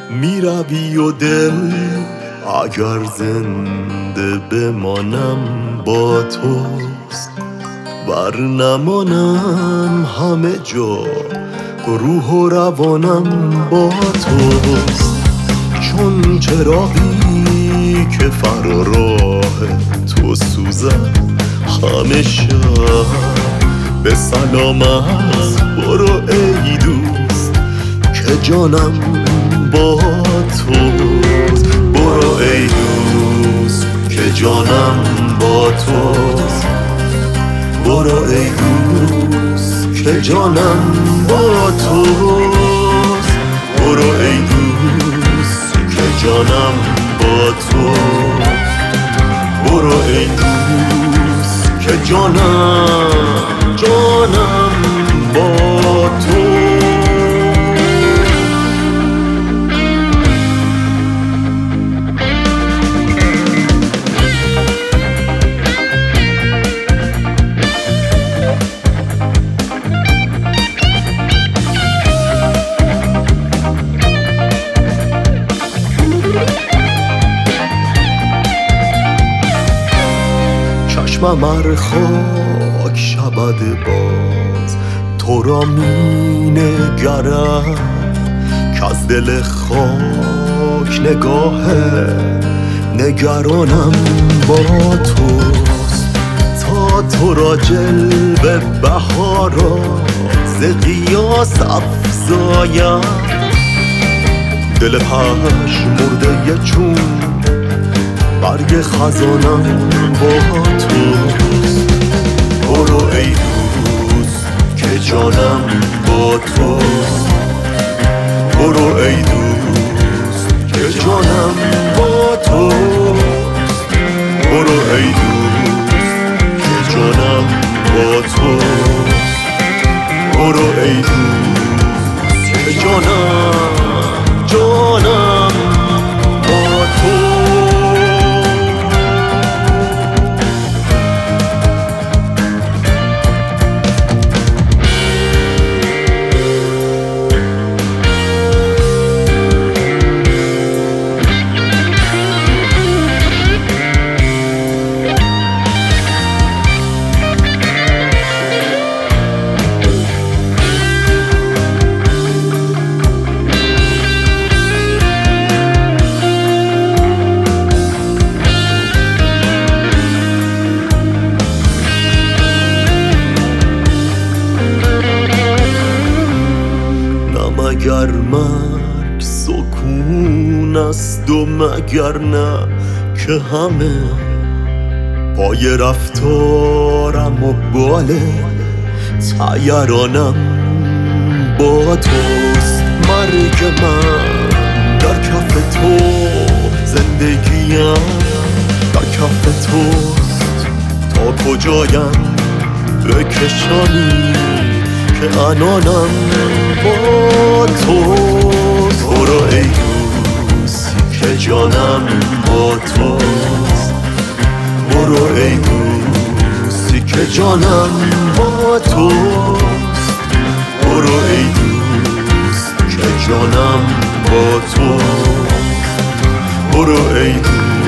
میروی و دل اگر زنده بمانم با توست، ور نمانم همه جا روح و روانم با توست. چون چراغی که فراراه تو سوزد همه شب به سلامت برو ای دوست که جانم با توست. برو ای دوست که جانم با توست. برو ای دوست که جانم با توست. برو ای دوست که جانم با توست. برو ای دوست که جانم با توست. چشمم ار خاک شود باز تو را می نگرم، که از دل خاک نگاه نگرانم با توست. تا تو را جلوه بهارا ز قیاس افزایم، دل پژمرده چون برگ خزانم با توست. برو ای دوست که جانم با توست. برو ای دوست که جانم با توست. برو ای دوست که جانم با توست. برو ای دوست که جانم با توست. مگر مرگ سکون است و مگر نه که همه پای رفتارم و بال طیرانم با توست. مرگ من در کف تو، زندگیم در کف توست. تا کجایم بکشانی که انانم با توست. برو ای دوست که جانم با توست. برو ای دوست که جانم با توست. برو ای دوست که جانم با توست. برو ای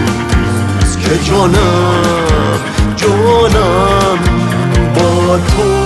دوست که جانم با توست.